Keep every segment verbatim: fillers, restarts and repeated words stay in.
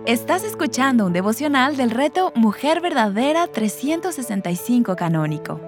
Estás escuchando un devocional del reto Mujer Verdadera trescientos sesenta y cinco Canónico.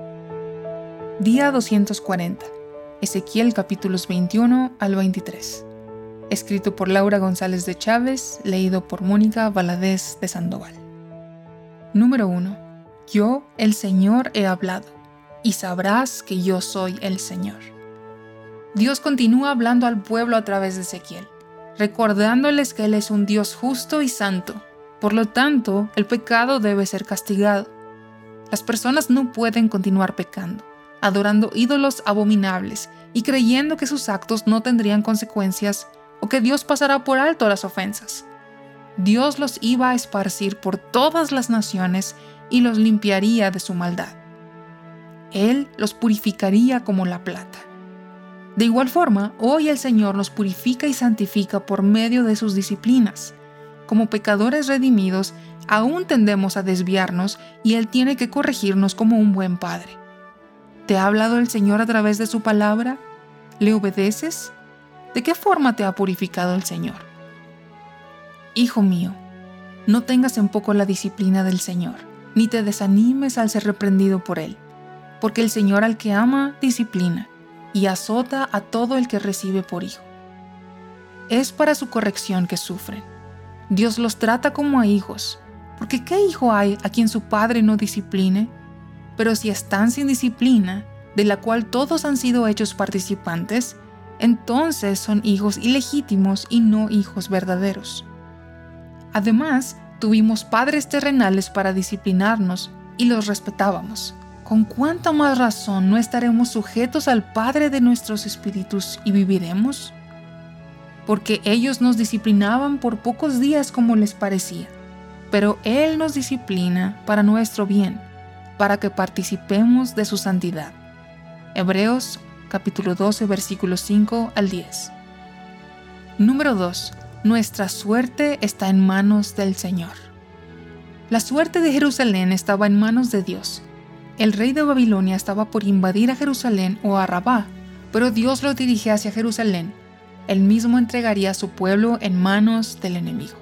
Día doscientos cuarenta. Ezequiel capítulos veintiuno al veintitrés. Escrito por Laura González de Chávez, leído por Mónica Valadez de Sandoval. Número uno. Yo, el Señor, he hablado, y sabrás que yo soy el Señor. Dios continúa hablando al pueblo a través de Ezequiel, recordándoles que Él es un Dios justo y santo. Por lo tanto, el pecado debe ser castigado. Las personas no pueden continuar pecando, adorando ídolos abominables y creyendo que sus actos no tendrían consecuencias o que Dios pasará por alto las ofensas. Dios los iba a esparcir por todas las naciones y los limpiaría de su maldad. Él los purificaría como la plata. De igual forma, hoy el Señor nos purifica y santifica por medio de sus disciplinas. Como pecadores redimidos, aún tendemos a desviarnos y Él tiene que corregirnos como un buen padre. ¿Te ha hablado el Señor a través de su palabra? ¿Le obedeces? ¿De qué forma te ha purificado el Señor? Hijo mío, no tengas en poco la disciplina del Señor, ni te desanimes al ser reprendido por Él, porque el Señor al que ama, disciplina, y azota a todo el que recibe por hijo. Es para su corrección que sufren. Dios los trata como a hijos, porque ¿qué hijo hay a quien su padre no discipline? Pero si están sin disciplina, de la cual todos han sido hechos participantes, entonces son hijos ilegítimos y no hijos verdaderos. Además, tuvimos padres terrenales para disciplinarnos y los respetábamos. ¿Con cuánta más razón no estaremos sujetos al Padre de nuestros espíritus y viviremos? Porque ellos nos disciplinaban por pocos días como les parecía, pero Él nos disciplina para nuestro bien, para que participemos de su santidad. Hebreos capítulo doce, versículos cinco al diez. Número dos. Nuestra suerte está en manos del Señor. La suerte de Jerusalén estaba en manos de Dios. El rey de Babilonia estaba por invadir a Jerusalén o a Rabá, pero Dios lo dirige hacia Jerusalén. Él mismo entregaría a su pueblo en manos del enemigo.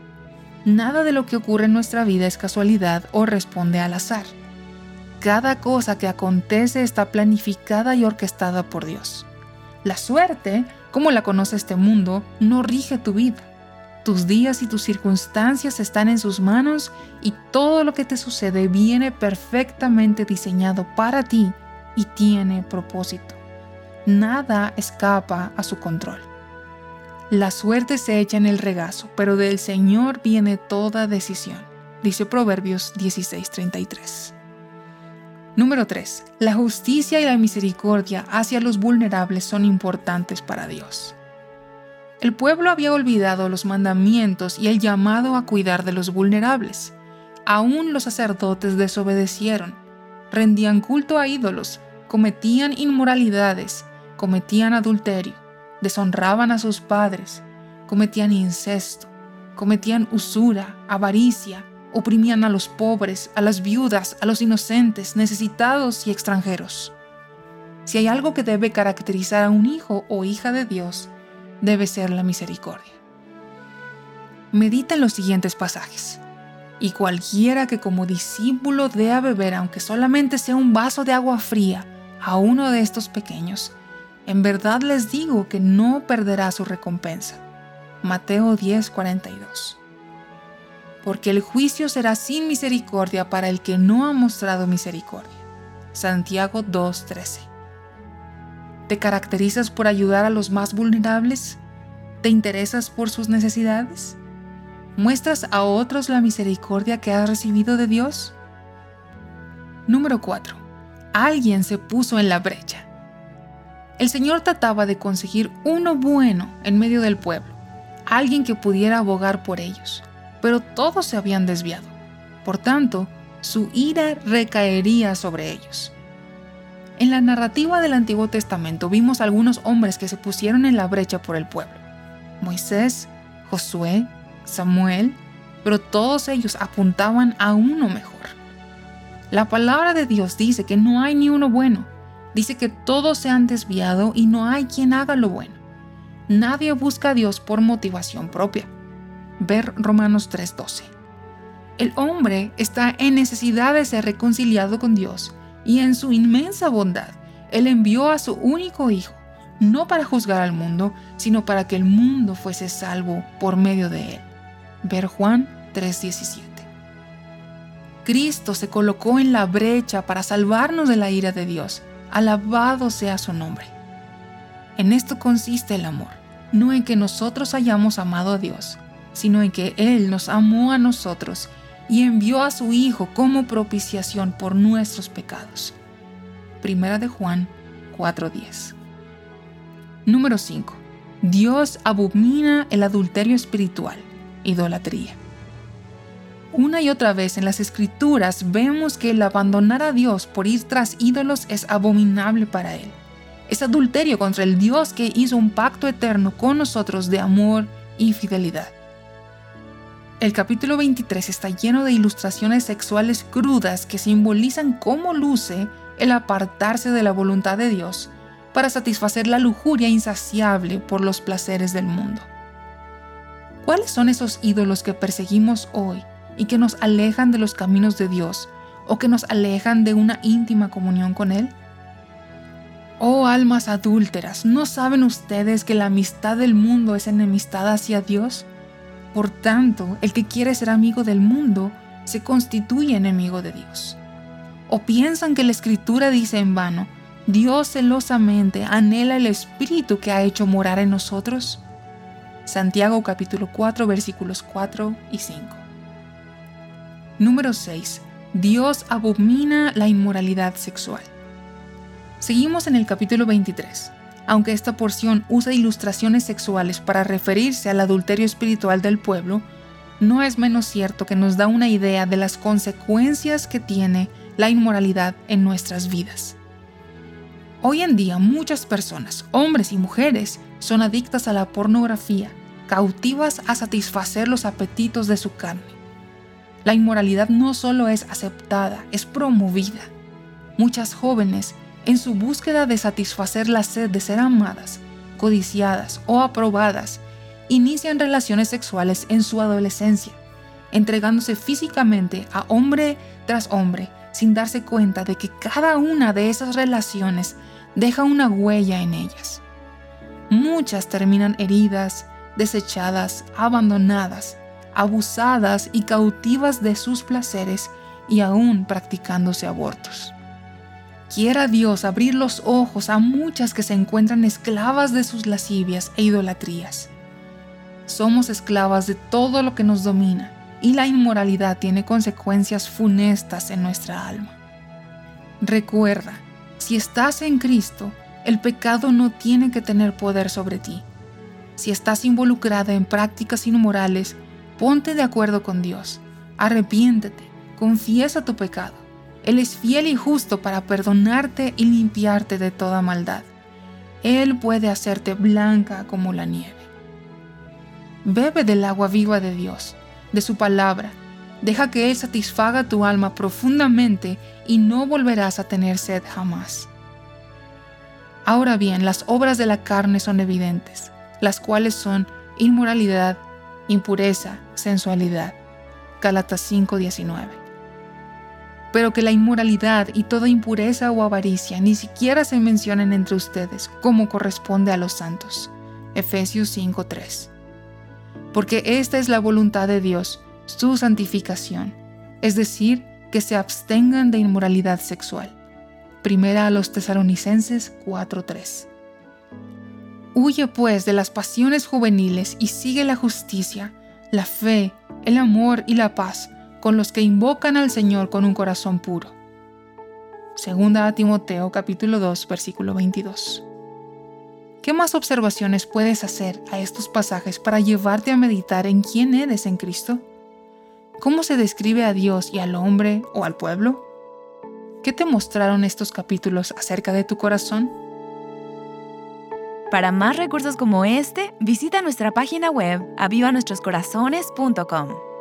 Nada de lo que ocurre en nuestra vida es casualidad o responde al azar. Cada cosa que acontece está planificada y orquestada por Dios. La suerte, como la conoce este mundo, no rige tu vida. Tus días y tus circunstancias están en sus manos y todo lo que te sucede viene perfectamente diseñado para ti y tiene propósito. Nada escapa a su control. La suerte se echa en el regazo, pero del Señor viene toda decisión, dice Proverbios dieciséis treinta y tres. Número tres. La justicia y la misericordia hacia los vulnerables son importantes para Dios. El pueblo había olvidado los mandamientos y el llamado a cuidar de los vulnerables. Aún los sacerdotes desobedecieron, rendían culto a ídolos, cometían inmoralidades, cometían adulterio, deshonraban a sus padres, cometían incesto, cometían usura, avaricia, oprimían a los pobres, a las viudas, a los inocentes, necesitados y extranjeros. Si hay algo que debe caracterizar a un hijo o hija de Dios, debe ser la misericordia. Medita en los siguientes pasajes. Y cualquiera que como discípulo dé a beber, aunque solamente sea un vaso de agua fría, a uno de estos pequeños, en verdad les digo que no perderá su recompensa. Mateo diez cuarenta y dos. Porque el juicio será sin misericordia para el que no ha mostrado misericordia. Santiago dos trece. ¿Te caracterizas por ayudar a los más vulnerables? ¿Te interesas por sus necesidades? ¿Muestras a otros la misericordia que has recibido de Dios? Número cuatro. Alguien se puso en la brecha. El Señor trataba de conseguir uno bueno en medio del pueblo, alguien que pudiera abogar por ellos, pero todos se habían desviado. Por tanto, su ira recaería sobre ellos. En la narrativa del Antiguo Testamento vimos algunos hombres que se pusieron en la brecha por el pueblo. Moisés, Josué, Samuel, pero todos ellos apuntaban a uno mejor. La palabra de Dios dice que no hay ni uno bueno. Dice que todos se han desviado y no hay quien haga lo bueno. Nadie busca a Dios por motivación propia. Ver Romanos tres doce. El hombre está en necesidad de ser reconciliado con Dios, y en su inmensa bondad, Él envió a su único Hijo, no para juzgar al mundo, sino para que el mundo fuese salvo por medio de Él. Ver Juan tres diecisiete. Cristo se colocó en la brecha para salvarnos de la ira de Dios. Alabado sea su nombre. En esto consiste el amor, no en que nosotros hayamos amado a Dios, sino en que Él nos amó a nosotros y envió a su Hijo como propiciación por nuestros pecados. Primera de Juan cuatro diez. Número cinco. Dios abomina el adulterio espiritual, idolatría. Una y otra vez en las Escrituras vemos que el abandonar a Dios por ir tras ídolos es abominable para Él. Es adulterio contra el Dios que hizo un pacto eterno con nosotros de amor y fidelidad. El capítulo veintitrés está lleno de ilustraciones sexuales crudas que simbolizan cómo luce el apartarse de la voluntad de Dios para satisfacer la lujuria insaciable por los placeres del mundo. ¿Cuáles son esos ídolos que perseguimos hoy y que nos alejan de los caminos de Dios o que nos alejan de una íntima comunión con Él? Oh almas adúlteras, ¿no saben ustedes que la amistad del mundo es enemistad hacia Dios? Por tanto, el que quiere ser amigo del mundo se constituye enemigo de Dios. ¿O piensan que la Escritura dice en vano, Dios celosamente anhela el Espíritu que ha hecho morar en nosotros? Santiago capítulo cuatro versículos cuatro y cinco. Número seis. Dios abomina la inmoralidad sexual. Seguimos en el capítulo veintitrés. Aunque esta porción usa ilustraciones sexuales para referirse al adulterio espiritual del pueblo, no es menos cierto que nos da una idea de las consecuencias que tiene la inmoralidad en nuestras vidas. Hoy en día muchas personas, hombres y mujeres, son adictas a la pornografía, cautivas a satisfacer los apetitos de su carne. La inmoralidad no solo es aceptada, es promovida. Muchas jóvenes, en su búsqueda de satisfacer la sed de ser amadas, codiciadas o aprobadas, inician relaciones sexuales en su adolescencia, entregándose físicamente a hombre tras hombre, sin darse cuenta de que cada una de esas relaciones deja una huella en ellas. Muchas terminan heridas, desechadas, abandonadas, abusadas y cautivas de sus placeres y aún practicándose abortos. Quiera Dios abrir los ojos a muchas que se encuentran esclavas de sus lascivias e idolatrías. Somos esclavas de todo lo que nos domina y la inmoralidad tiene consecuencias funestas en nuestra alma. Recuerda, si estás en Cristo, el pecado no tiene que tener poder sobre ti. Si estás involucrada en prácticas inmorales, ponte de acuerdo con Dios, arrepiéntete, confiesa tu pecado. Él es fiel y justo para perdonarte y limpiarte de toda maldad. Él puede hacerte blanca como la nieve. Bebe del agua viva de Dios, de su palabra. Deja que Él satisfaga tu alma profundamente y no volverás a tener sed jamás. Ahora bien, las obras de la carne son evidentes, las cuales son inmoralidad, impureza, sensualidad. Gálatas cinco diecinueve. Pero que la inmoralidad y toda impureza o avaricia ni siquiera se mencionen entre ustedes como corresponde a los santos. Efesios cinco tres. Porque esta es la voluntad de Dios, su santificación, es decir, que se abstengan de inmoralidad sexual. Primera a los Tesalonicenses cuatro tres. Huye pues de las pasiones juveniles y sigue la justicia, la fe, el amor y la paz con los que invocan al Señor con un corazón puro. Segunda a Timoteo capítulo dos versículo veintidós. ¿Qué más observaciones puedes hacer a estos pasajes para llevarte a meditar en quién eres en Cristo? ¿Cómo se describe a Dios y al hombre o al pueblo? ¿Qué te mostraron estos capítulos acerca de tu corazón? Para más recursos como este, visita nuestra página web aviva nuestros corazones punto com.